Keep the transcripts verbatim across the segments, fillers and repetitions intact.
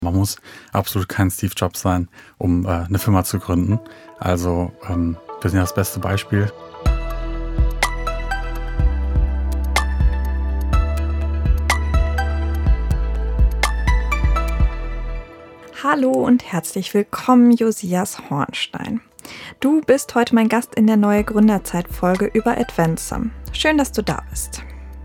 Man muss absolut kein Steve Jobs sein, um äh, eine Firma zu gründen. Also ähm, wir sind ja das beste Beispiel. Hallo und herzlich willkommen, Josias Hornstein. Du bist heute mein Gast in der Neue Gründerzeit-Folge über Adventsum. Schön, dass du da bist.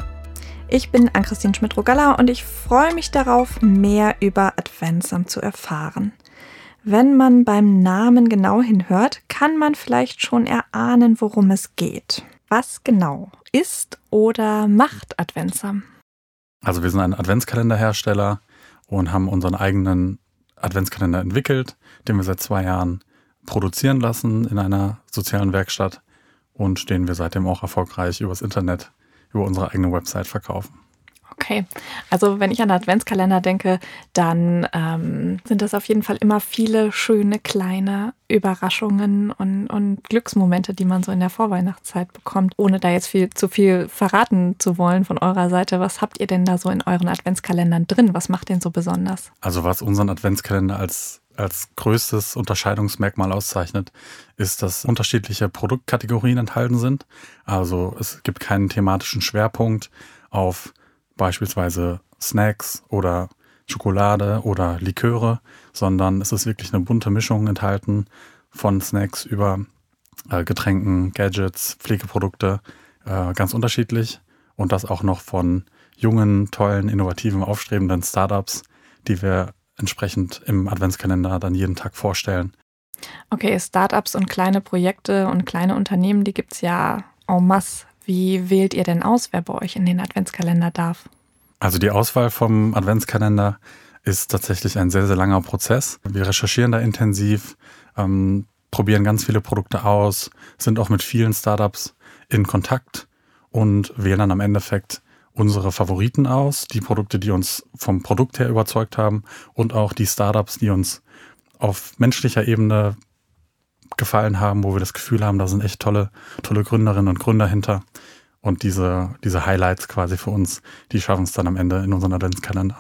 Ich bin Ann-Christine Schmidt-Rogalla und ich freue mich darauf, mehr über Adventsum zu erfahren. Wenn man beim Namen genau hinhört, kann man vielleicht schon erahnen, worum es geht. Was genau ist oder macht Adventsum? Also wir sind ein Adventskalenderhersteller und haben unseren eigenen Adventskalender entwickelt, den wir seit zwei Jahren produzieren lassen in einer sozialen Werkstatt und den wir seitdem auch erfolgreich übers Internet, über unsere eigene Website verkaufen. Okay, also wenn ich an Adventskalender denke, dann ähm, sind das auf jeden Fall immer viele schöne kleine Überraschungen und, und Glücksmomente, die man so in der Vorweihnachtszeit bekommt. Ohne da jetzt viel zu viel verraten zu wollen von eurer Seite, was habt ihr denn da so in euren Adventskalendern drin? Was macht den so besonders? Also was unseren Adventskalender als als größtes Unterscheidungsmerkmal auszeichnet, ist, dass unterschiedliche Produktkategorien enthalten sind. Also es gibt keinen thematischen Schwerpunkt auf beispielsweise Snacks oder Schokolade oder Liköre, sondern es ist wirklich eine bunte Mischung enthalten von Snacks über äh, Getränken, Gadgets, Pflegeprodukte, äh, ganz unterschiedlich. Und das auch noch von jungen, tollen, innovativen, aufstrebenden Startups, die wir entsprechend im Adventskalender dann jeden Tag vorstellen. Okay, Startups und kleine Projekte und kleine Unternehmen, die gibt es ja en masse. Wie wählt ihr denn aus, wer bei euch in den Adventskalender darf? Also die Auswahl vom Adventskalender ist tatsächlich ein sehr, sehr langer Prozess. Wir recherchieren da intensiv, ähm, probieren ganz viele Produkte aus, sind auch mit vielen Startups in Kontakt und wählen dann am Endeffekt unsere Favoriten aus, die Produkte, die uns vom Produkt her überzeugt haben und auch die Startups, die uns auf menschlicher Ebene gefallen haben, wo wir das Gefühl haben, da sind echt tolle, tolle Gründerinnen und Gründer hinter. Und diese, diese Highlights quasi für uns, die schaffen es dann am Ende in unseren Adventskalender.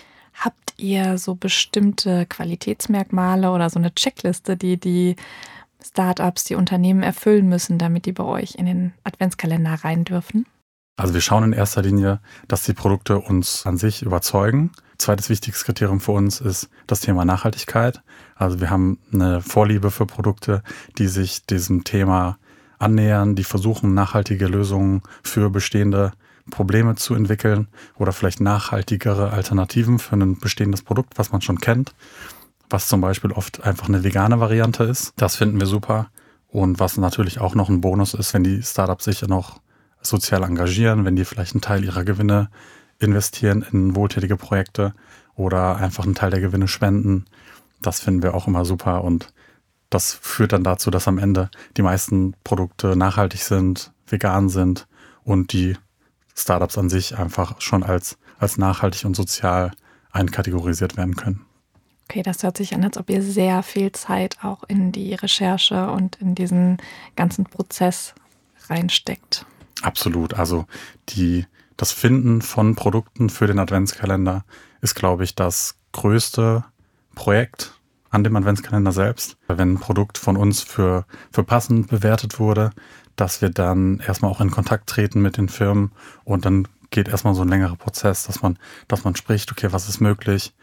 Habt ihr so bestimmte Qualitätsmerkmale oder so eine Checkliste, die die Startups, die Unternehmen erfüllen müssen, damit die bei euch in den Adventskalender rein dürfen? Also wir schauen in erster Linie, dass die Produkte uns an sich überzeugen. Zweites wichtiges Kriterium für uns ist das Thema Nachhaltigkeit. Also wir haben eine Vorliebe für Produkte, die sich diesem Thema annähern, die versuchen, nachhaltige Lösungen für bestehende Probleme zu entwickeln oder vielleicht nachhaltigere Alternativen für ein bestehendes Produkt, was man schon kennt, was zum Beispiel oft einfach eine vegane Variante ist. Das finden wir super. Und was natürlich auch noch ein Bonus ist, wenn die Startups sich noch sozial engagieren, wenn die vielleicht einen Teil ihrer Gewinne investieren in wohltätige Projekte oder einfach einen Teil der Gewinne spenden. Das finden wir auch immer super und das führt dann dazu, dass am Ende die meisten Produkte nachhaltig sind, vegan sind und die Startups an sich einfach schon als, als nachhaltig und sozial einkategorisiert werden können. Okay, das hört sich an, als ob ihr sehr viel Zeit auch in die Recherche und in diesen ganzen Prozess reinsteckt. Absolut. Also die, das Finden von Produkten für den Adventskalender ist, glaube ich, das größte Projekt an dem Adventskalender selbst. Wenn ein Produkt von uns für, für passend bewertet wurde, dass wir dann erstmal auch in Kontakt treten mit den Firmen und dann geht erstmal so ein längerer Prozess, dass man, dass man spricht, okay, was ist möglich?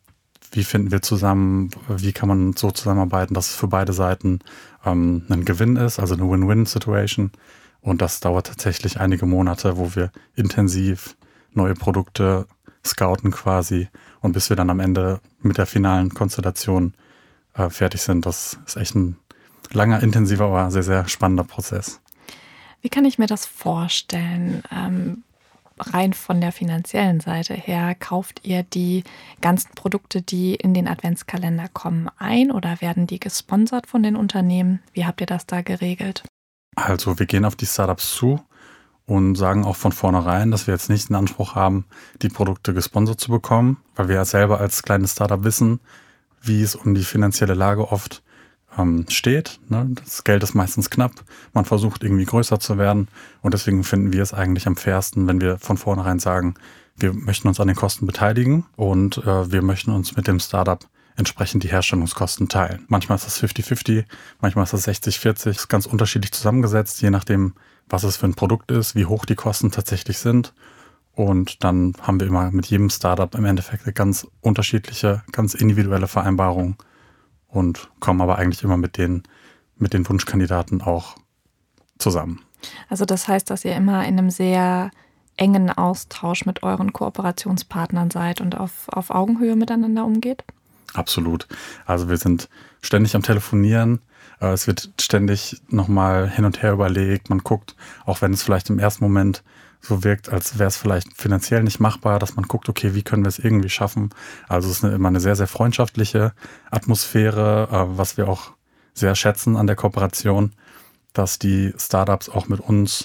Wie finden wir zusammen? Wie kann man so zusammenarbeiten, dass es für beide Seiten ähm, ein Gewinn ist, also eine Win-Win-Situation? Und das dauert tatsächlich einige Monate, wo wir intensiv neue Produkte scouten quasi. Und bis wir dann am Ende mit der finalen Konstellation äh, fertig sind, das ist echt ein langer, intensiver, aber sehr, sehr spannender Prozess. Wie kann ich mir das vorstellen? Ähm, rein von der finanziellen Seite her, kauft ihr die ganzen Produkte, die in den Adventskalender kommen, ein oder werden die gesponsert von den Unternehmen? Wie habt ihr das da geregelt? Also wir gehen auf die Startups zu und sagen auch von vornherein, dass wir jetzt nicht den Anspruch haben, die Produkte gesponsert zu bekommen, weil wir ja selber als kleines Startup wissen, wie es um die finanzielle Lage oft ähm, steht. Ne? Das Geld ist meistens knapp. Man versucht irgendwie größer zu werden. Und deswegen finden wir es eigentlich am fairsten, wenn wir von vornherein sagen, wir möchten uns an den Kosten beteiligen und äh, wir möchten uns mit dem Startup entsprechend die Herstellungskosten teilen. Manchmal ist das fünfzig fünfzig, manchmal ist das sechzig vierzig. Das ist ganz unterschiedlich zusammengesetzt, je nachdem, was es für ein Produkt ist, wie hoch die Kosten tatsächlich sind. Und dann haben wir immer mit jedem Startup im Endeffekt eine ganz unterschiedliche, ganz individuelle Vereinbarung und kommen aber eigentlich immer mit den, mit den Wunschkandidaten auch zusammen. Also das heißt, dass ihr immer in einem sehr engen Austausch mit euren Kooperationspartnern seid und auf, auf Augenhöhe miteinander umgeht? Absolut. Also wir sind ständig am Telefonieren. Es wird ständig nochmal hin und her überlegt. Man guckt, auch wenn es vielleicht im ersten Moment so wirkt, als wäre es vielleicht finanziell nicht machbar, dass man guckt, okay, wie können wir es irgendwie schaffen? Also es ist eine, immer eine sehr, sehr freundschaftliche Atmosphäre, was wir auch sehr schätzen an der Kooperation, dass die Startups auch mit uns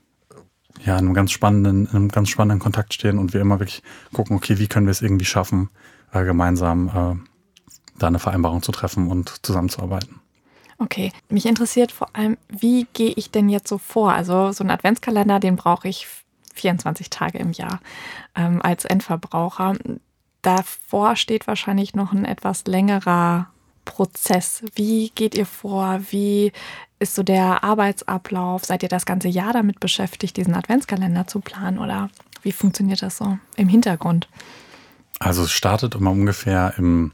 ja in einem ganz spannenden, in einem ganz spannenden Kontakt stehen und wir immer wirklich gucken, okay, wie können wir es irgendwie schaffen, äh, gemeinsam äh, da eine Vereinbarung zu treffen und zusammenzuarbeiten. Okay, mich interessiert vor allem, wie gehe ich denn jetzt so vor? Also so einen Adventskalender, den brauche ich vierundzwanzig Tage im Jahr ähm, als Endverbraucher. Davor steht wahrscheinlich noch ein etwas längerer Prozess. Wie geht ihr vor? Wie ist so der Arbeitsablauf? Seid ihr das ganze Jahr damit beschäftigt, diesen Adventskalender zu planen? Oder wie funktioniert das so im Hintergrund? Also es startet immer ungefähr im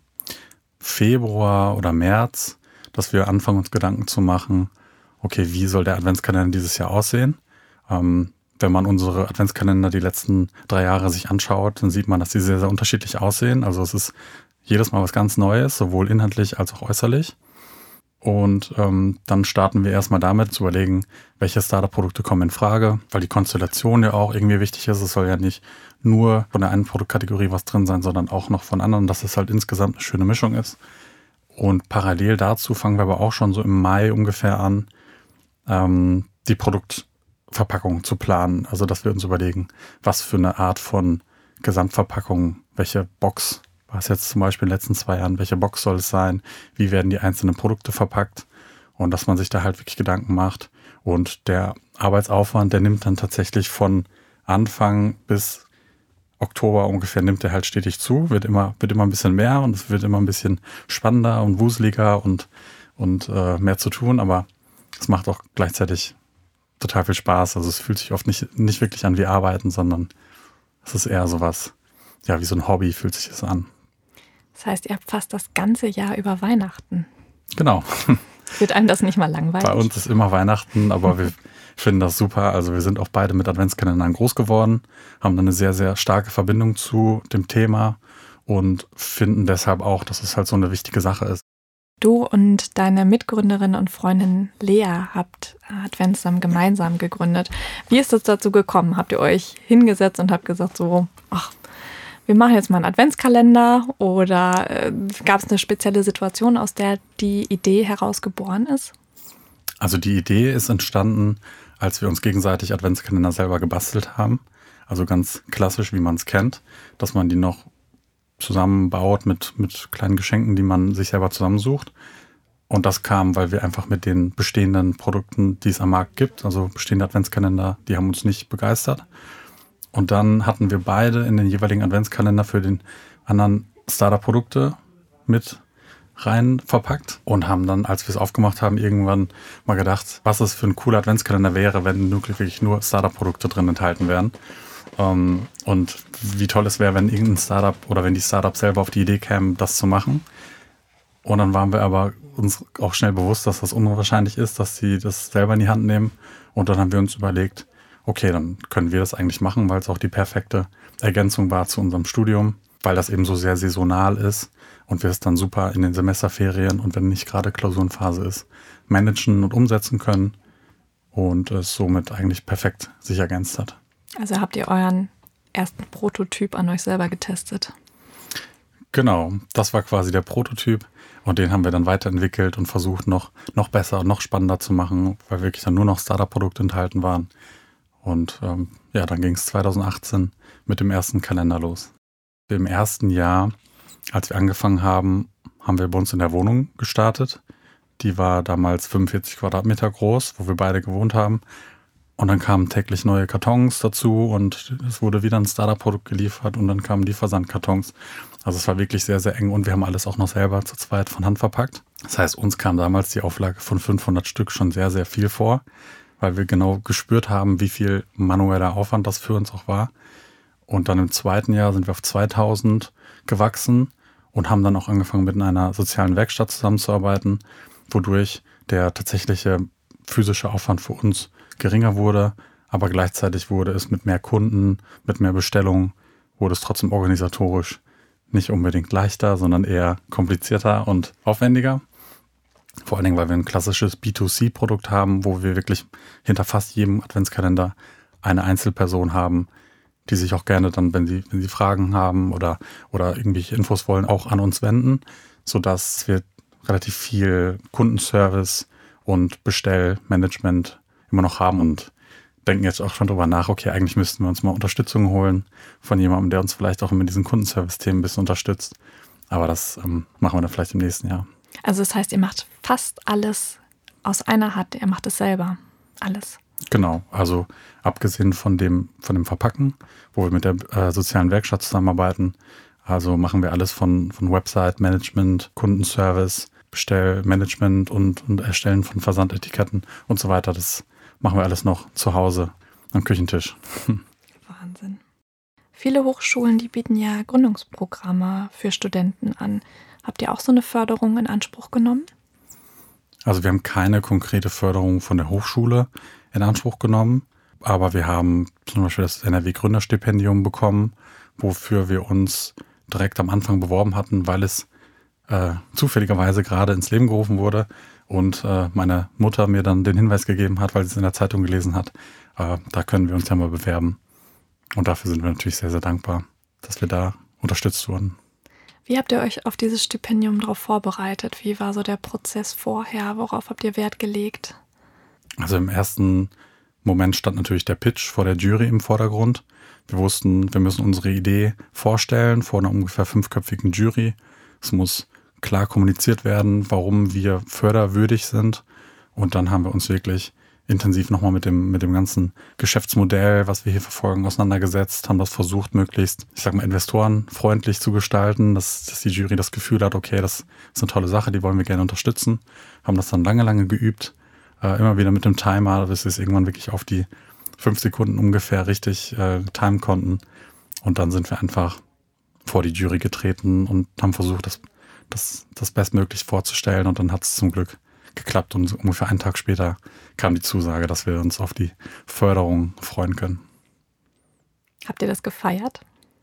Februar oder März, dass wir anfangen, uns Gedanken zu machen, okay, wie soll der Adventskalender dieses Jahr aussehen? Ähm, wenn man unsere Adventskalender die letzten drei Jahre sich anschaut, dann sieht man, dass sie sehr, sehr unterschiedlich aussehen. Also es ist jedes Mal was ganz Neues, sowohl inhaltlich als auch äußerlich. Und ähm, dann starten wir erstmal damit zu überlegen, welche Startup-Produkte kommen in Frage, weil die Konstellation ja auch irgendwie wichtig ist. Es soll ja nicht nur von der einen Produktkategorie was drin sein, sondern auch noch von anderen, dass es halt insgesamt eine schöne Mischung ist. Und parallel dazu fangen wir aber auch schon so im Mai ungefähr an, ähm, die Produktverpackung zu planen. Also dass wir uns überlegen, was für eine Art von Gesamtverpackung, welche Box, was jetzt zum Beispiel in den letzten zwei Jahren, welche Box soll es sein, wie werden die einzelnen Produkte verpackt und dass man sich da halt wirklich Gedanken macht. Und der Arbeitsaufwand, der nimmt dann tatsächlich von Anfang bis Oktober ungefähr, nimmt er halt stetig zu, wird immer, wird immer ein bisschen mehr und es wird immer ein bisschen spannender und wuseliger und, und äh, mehr zu tun, aber es macht auch gleichzeitig total viel Spaß. Also es fühlt sich oft nicht, nicht wirklich an wie Arbeiten, sondern es ist eher sowas, ja, wie so ein Hobby fühlt sich das an. Das heißt, ihr habt fast das ganze Jahr über Weihnachten. Genau. Wird einem das nicht mal langweilig? Bei uns ist immer Weihnachten, aber wir finden das super. Also wir sind auch beide mit Adventskalendern groß geworden, haben dann eine sehr, sehr starke Verbindung zu dem Thema und finden deshalb auch, dass es halt so eine wichtige Sache ist. Du und deine Mitgründerin und Freundin Lea habt Adventsam gemeinsam gegründet. Wie ist es dazu gekommen? Habt ihr euch hingesetzt und habt gesagt so, ach, wir machen jetzt mal einen Adventskalender oder äh, gab es eine spezielle Situation, aus der die Idee herausgeboren ist? Also die Idee ist entstanden, als wir uns gegenseitig Adventskalender selber gebastelt haben. Also ganz klassisch, wie man es kennt, dass man die noch zusammenbaut mit, mit kleinen Geschenken, die man sich selber zusammensucht. Und das kam, weil wir einfach mit den bestehenden Produkten, die es am Markt gibt, also bestehende Adventskalender, die haben uns nicht begeistert. Und dann hatten wir beide in den jeweiligen Adventskalender für den anderen Startup-Produkte mit rein verpackt und haben dann, als wir es aufgemacht haben, irgendwann mal gedacht, was es für ein cooler Adventskalender wäre, wenn wirklich nur Startup-Produkte drin enthalten wären. Um, und wie toll es wäre, wenn irgendein Startup oder wenn die Startups selber auf die Idee kämen, das zu machen. Und dann waren wir aber uns auch schnell bewusst, dass das unwahrscheinlich ist, dass sie das selber in die Hand nehmen. Und dann haben wir uns überlegt, okay, dann können wir das eigentlich machen, weil es auch die perfekte Ergänzung war zu unserem Studium, weil das eben so sehr saisonal ist und wir es dann super in den Semesterferien und wenn nicht gerade Klausurenphase ist, managen und umsetzen können und es somit eigentlich perfekt sich ergänzt hat. Also habt ihr euren ersten Prototyp an euch selber getestet? Genau, das war quasi der Prototyp und den haben wir dann weiterentwickelt und versucht noch, noch besser und noch spannender zu machen, weil wirklich dann nur noch Startup-Produkte enthalten waren. Und ähm, ja, dann ging es zwanzig achtzehn mit dem ersten Kalender los. Im ersten Jahr, als wir angefangen haben, haben wir bei uns in der Wohnung gestartet, Die war damals fünfundvierzig Quadratmeter groß, wo wir beide gewohnt haben. Und dann kamen täglich neue Kartons dazu und es wurde wieder ein Startup-Produkt geliefert und dann kamen die Versandkartons. Also es war wirklich sehr, sehr eng und wir haben alles auch noch selber zu zweit von Hand verpackt. Das heißt, uns kam damals die Auflage von fünfhundert Stück schon sehr, sehr viel vor, weil wir genau gespürt haben, wie viel manueller Aufwand das für uns auch war. Und dann im zweiten Jahr sind wir auf zweitausend gewachsen und haben dann auch angefangen, mit einer sozialen Werkstatt zusammenzuarbeiten, wodurch der tatsächliche physische Aufwand für uns geringer wurde, aber gleichzeitig wurde es mit mehr Kunden, mit mehr Bestellungen, wurde es trotzdem organisatorisch nicht unbedingt leichter, sondern eher komplizierter und aufwendiger. Vor allen Dingen, weil wir ein klassisches B zwei C Produkt haben, wo wir wirklich hinter fast jedem Adventskalender eine Einzelperson haben, die sich auch gerne dann, wenn sie, wenn sie Fragen haben oder, oder irgendwelche Infos wollen, auch an uns wenden, sodass wir relativ viel Kundenservice und Bestellmanagement immer noch haben und denken jetzt auch schon drüber nach, okay, eigentlich müssten wir uns mal Unterstützung holen von jemandem, der uns vielleicht auch mit diesen Kundenservice-Themen ein bisschen unterstützt. Aber das ähm, machen wir dann vielleicht im nächsten Jahr. Also das heißt, ihr macht fast alles aus einer Hand, ihr macht es selber, alles. Genau, also abgesehen von dem, von dem Verpacken, wo wir mit der äh, sozialen Werkstatt zusammenarbeiten, also machen wir alles von, von Website-Management, Kundenservice, Bestellmanagement und, und Erstellen von Versandetiketten und so weiter. Das machen wir alles noch zu Hause am Küchentisch. Wahnsinn. Viele Hochschulen, die bieten ja Gründungsprogramme für Studenten an. Habt ihr auch so eine Förderung in Anspruch genommen? Also wir haben keine konkrete Förderung von der Hochschule in Anspruch genommen, aber wir haben zum Beispiel das N R W-Gründerstipendium bekommen, wofür wir uns direkt am Anfang beworben hatten, weil es äh, zufälligerweise gerade ins Leben gerufen wurde und äh, meine Mutter mir dann den Hinweis gegeben hat, weil sie es in der Zeitung gelesen hat, äh, da können wir uns ja mal bewerben. Und dafür sind wir natürlich sehr, sehr dankbar, dass wir da unterstützt wurden. Wie habt ihr euch auf dieses Stipendium darauf vorbereitet? Wie war so der Prozess vorher? Worauf habt ihr Wert gelegt? Also im ersten Moment stand natürlich der Pitch vor der Jury im Vordergrund. Wir wussten, wir müssen unsere Idee vorstellen vor einer ungefähr fünfköpfigen Jury. Es muss klar kommuniziert werden, warum wir förderwürdig sind. Und dann haben wir uns wirklich intensiv nochmal mit dem, mit dem ganzen Geschäftsmodell, was wir hier verfolgen, auseinandergesetzt, haben das versucht, möglichst, ich sag mal, investorenfreundlich zu gestalten, dass, dass die Jury das Gefühl hat, okay, das ist eine tolle Sache, die wollen wir gerne unterstützen. Haben das dann lange, lange geübt, äh, immer wieder mit dem Timer, bis wir es irgendwann wirklich auf die fünf Sekunden ungefähr richtig äh, timen konnten. Und dann sind wir einfach vor die Jury getreten und haben versucht, das, das, das bestmöglich vorzustellen. Und dann hat es zum Glück geklappt und so ungefähr einen Tag später kam die Zusage, dass wir uns auf die Förderung freuen können. Habt ihr das gefeiert?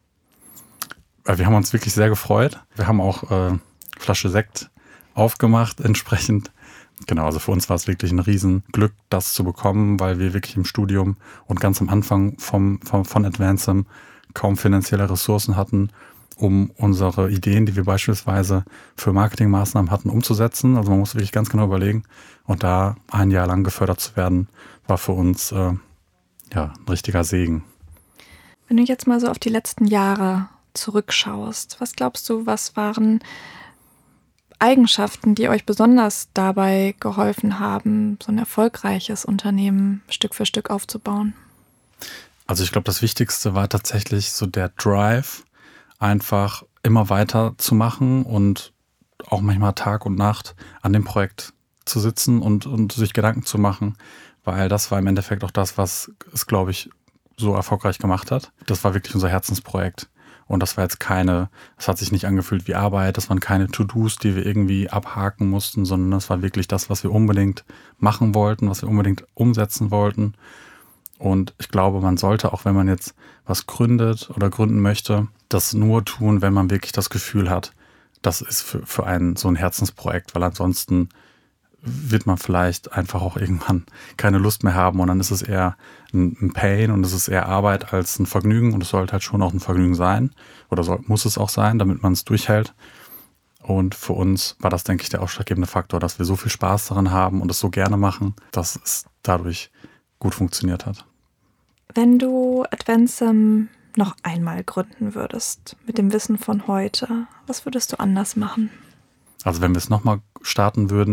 Wir haben uns wirklich sehr gefreut. Wir haben auch äh, Flasche Sekt aufgemacht entsprechend. Genau, also für uns war es wirklich ein Riesenglück, das zu bekommen, weil wir wirklich im Studium und ganz am Anfang vom, vom, von Advancem kaum finanzielle Ressourcen hatten, um unsere Ideen, die wir beispielsweise für Marketingmaßnahmen hatten, umzusetzen. Also man muss wirklich ganz genau überlegen. Und da ein Jahr lang gefördert zu werden, war für uns äh, ja, ein richtiger Segen. Wenn du jetzt mal so auf die letzten Jahre zurückschaust, was glaubst du, was waren Eigenschaften, die euch besonders dabei geholfen haben, so ein erfolgreiches Unternehmen Stück für Stück aufzubauen? Also ich glaube, das Wichtigste war tatsächlich so der Drive, einfach immer weiter zu machen und auch manchmal Tag und Nacht an dem Projekt zu sitzen und, und sich Gedanken zu machen, weil das war im Endeffekt auch das, was es, glaube ich, so erfolgreich gemacht hat. Das war wirklich unser Herzensprojekt. Und das war jetzt keine, es hat sich nicht angefühlt wie Arbeit, das waren keine To-Dos, die wir irgendwie abhaken mussten, sondern das war wirklich das, was wir unbedingt machen wollten, was wir unbedingt umsetzen wollten. Und ich glaube, man sollte, auch wenn man jetzt was gründet oder gründen möchte, das nur tun, wenn man wirklich das Gefühl hat, das ist für, für einen so ein Herzensprojekt, weil ansonsten wird man vielleicht einfach auch irgendwann keine Lust mehr haben und dann ist es eher ein, ein Pain und es ist eher Arbeit als ein Vergnügen und es sollte halt schon auch ein Vergnügen sein oder soll, muss es auch sein, damit man es durchhält. Und für uns war das, denke ich, der ausschlaggebende Faktor, dass wir so viel Spaß daran haben und es so gerne machen, dass es dadurch gut funktioniert hat. Wenn du Advancem noch einmal gründen würdest, mit dem Wissen von heute, was würdest du anders machen? Also wenn wir es nochmal starten würden,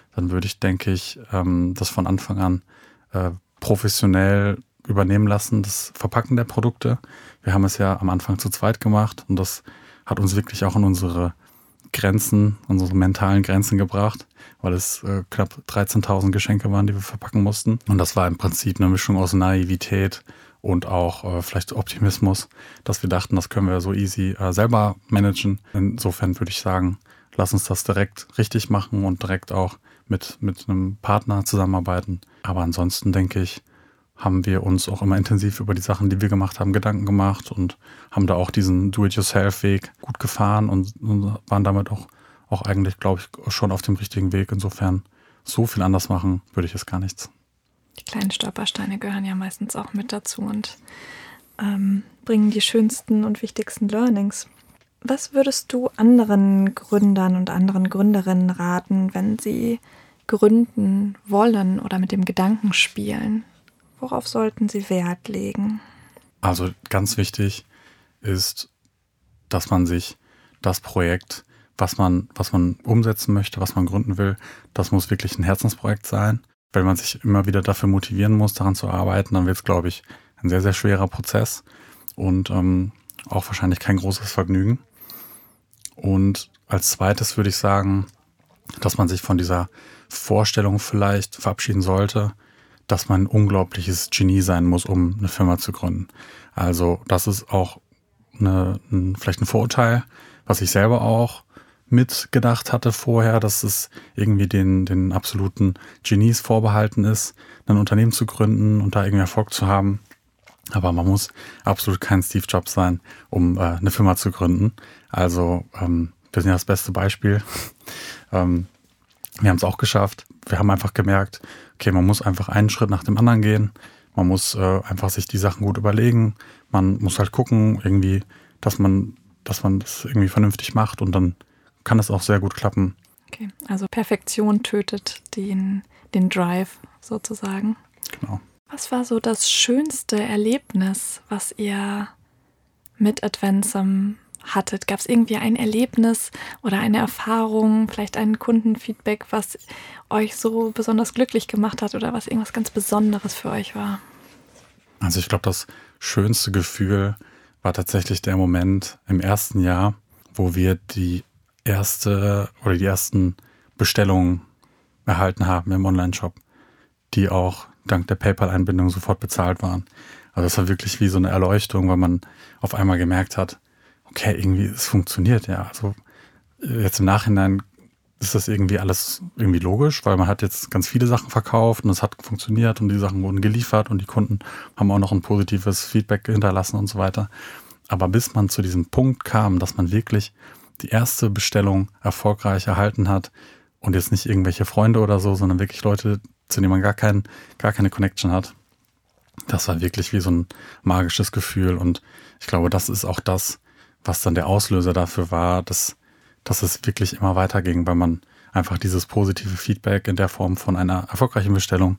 dann würde ich, denke ich, ähm, das von Anfang an äh, professionell übernehmen lassen, das Verpacken der Produkte. Wir haben es ja am Anfang zu zweit gemacht und das hat uns wirklich auch an unsere Grenzen, unsere mentalen Grenzen gebracht, weil es äh, knapp dreizehntausend Geschenke waren, die wir verpacken mussten. Und das war im Prinzip eine Mischung aus Naivität und auch äh, vielleicht Optimismus, dass wir dachten, das können wir so easy äh, selber managen. Insofern würde ich sagen, lass uns das direkt richtig machen und direkt auch mit, mit einem Partner zusammenarbeiten. Aber ansonsten denke ich, haben wir uns auch immer intensiv über die Sachen, die wir gemacht haben, Gedanken gemacht und haben da auch diesen Do-it-yourself-Weg gut gefahren und, und waren damit auch, auch eigentlich, glaube ich, schon auf dem richtigen Weg. Insofern so viel anders machen, würde ich es gar nichts. Die kleinen Stolpersteine gehören ja meistens auch mit dazu und ähm, bringen die schönsten und wichtigsten Learnings. Was würdest du anderen Gründern und anderen Gründerinnen raten, wenn sie gründen wollen oder mit dem Gedanken spielen? Worauf sollten sie Wert legen? Also ganz wichtig ist, dass man sich das Projekt, was man, was man umsetzen möchte, was man gründen will, das muss wirklich ein Herzensprojekt sein. Wenn man sich immer wieder dafür motivieren muss, daran zu arbeiten, dann wird es, glaube ich, ein sehr, sehr schwerer Prozess und ähm, auch wahrscheinlich kein großes Vergnügen. Und als zweites würde ich sagen, dass man sich von dieser Vorstellung vielleicht verabschieden sollte, dass man ein unglaubliches Genie sein muss, um eine Firma zu gründen. Also das ist auch eine, ein, vielleicht ein Vorurteil, was ich selber auch mitgedacht hatte vorher, dass es irgendwie den, den absoluten Genies vorbehalten ist, ein Unternehmen zu gründen und da irgendwie Erfolg zu haben. Aber man muss absolut kein Steve Jobs sein, um äh, eine Firma zu gründen. Also ähm, wir sind ja das beste Beispiel. ähm, wir haben es auch geschafft. Wir haben einfach gemerkt, okay, man muss einfach einen Schritt nach dem anderen gehen. Man muss äh, einfach sich die Sachen gut überlegen. Man muss halt gucken, irgendwie, dass man, dass man das irgendwie vernünftig macht und dann kann es auch sehr gut klappen. Okay, also Perfektion tötet den, den Drive sozusagen. Genau. Was war so das schönste Erlebnis, was ihr mit Adventsum hattet? Gab es irgendwie ein Erlebnis oder eine Erfahrung, vielleicht ein Kundenfeedback, was euch so besonders glücklich gemacht hat oder was irgendwas ganz Besonderes für euch war? Also ich glaube, das schönste Gefühl war tatsächlich der Moment im ersten Jahr, wo wir die erste oder die ersten Bestellungen erhalten haben im Online-Shop, die auch dank der PayPal-Einbindung sofort bezahlt waren. Also das war wirklich wie so eine Erleuchtung, weil man auf einmal gemerkt hat, okay, irgendwie, es funktioniert, ja. Also jetzt im Nachhinein ist das irgendwie alles irgendwie logisch, weil man hat jetzt ganz viele Sachen verkauft und es hat funktioniert und die Sachen wurden geliefert und die Kunden haben auch noch ein positives Feedback hinterlassen und so weiter. Aber bis man zu diesem Punkt kam, dass man wirklich die erste Bestellung erfolgreich erhalten hat und jetzt nicht irgendwelche Freunde oder so, sondern wirklich Leute, zu denen man gar, kein, gar keine Connection hat, das war wirklich wie so ein magisches Gefühl und ich glaube, das ist auch das, was dann der Auslöser dafür war, dass, dass es wirklich immer weiterging, weil man einfach dieses positive Feedback in der Form von einer erfolgreichen Bestellung,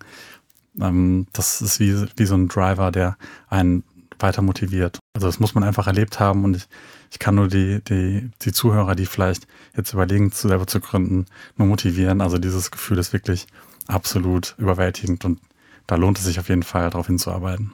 ähm, das ist wie, wie so ein Driver, der einen weiter motiviert. Also das muss man einfach erlebt haben und ich, ich kann nur die, die, die Zuhörer, die vielleicht jetzt überlegen, selber zu gründen, nur motivieren. Also dieses Gefühl ist wirklich absolut überwältigend und da lohnt es sich auf jeden Fall, darauf hinzuarbeiten.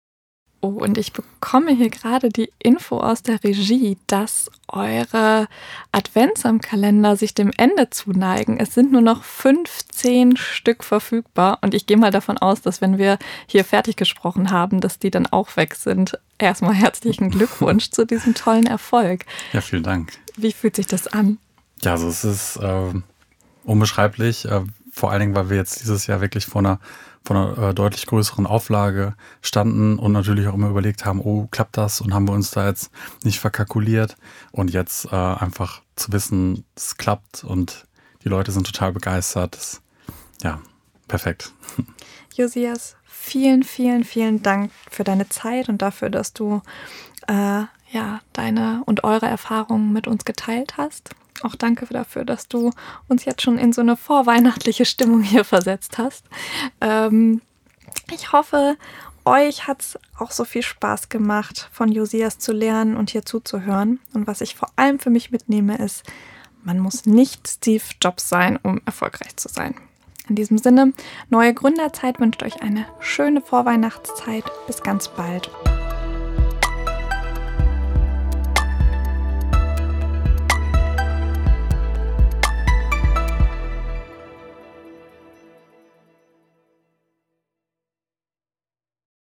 Oh, und ich bekomme hier gerade die Info aus der Regie, dass eure Adventskalender sich dem Ende zuneigen. Es sind nur noch fünfzehn Stück verfügbar und ich gehe mal davon aus, dass wenn wir hier fertig gesprochen haben, dass die dann auch weg sind. Erstmal herzlichen Glückwunsch zu diesem tollen Erfolg. Ja, vielen Dank. Wie fühlt sich das an? Ja, also es ist äh, unbeschreiblich, äh, vor allen Dingen, weil wir jetzt dieses Jahr wirklich vor einer von einer äh, deutlich größeren Auflage standen und natürlich auch immer überlegt haben, oh, klappt das? Und haben wir uns da jetzt nicht verkalkuliert? Und jetzt äh, einfach zu wissen, es klappt und die Leute sind total begeistert. Das, ja, perfekt. Josias, vielen, vielen, vielen Dank für deine Zeit und dafür, dass du äh, ja, deine und eure Erfahrungen mit uns geteilt hast. Auch danke dafür, dass du uns jetzt schon in so eine vorweihnachtliche Stimmung hier versetzt hast. Ähm, ich hoffe, euch hat es auch so viel Spaß gemacht, von Josias zu lernen und hier zuzuhören. Und was ich vor allem für mich mitnehme, ist, Man muss nicht Steve Jobs sein, um erfolgreich zu sein. In diesem Sinne, Neue Gründerzeit wünscht euch eine schöne Vorweihnachtszeit. Bis ganz bald.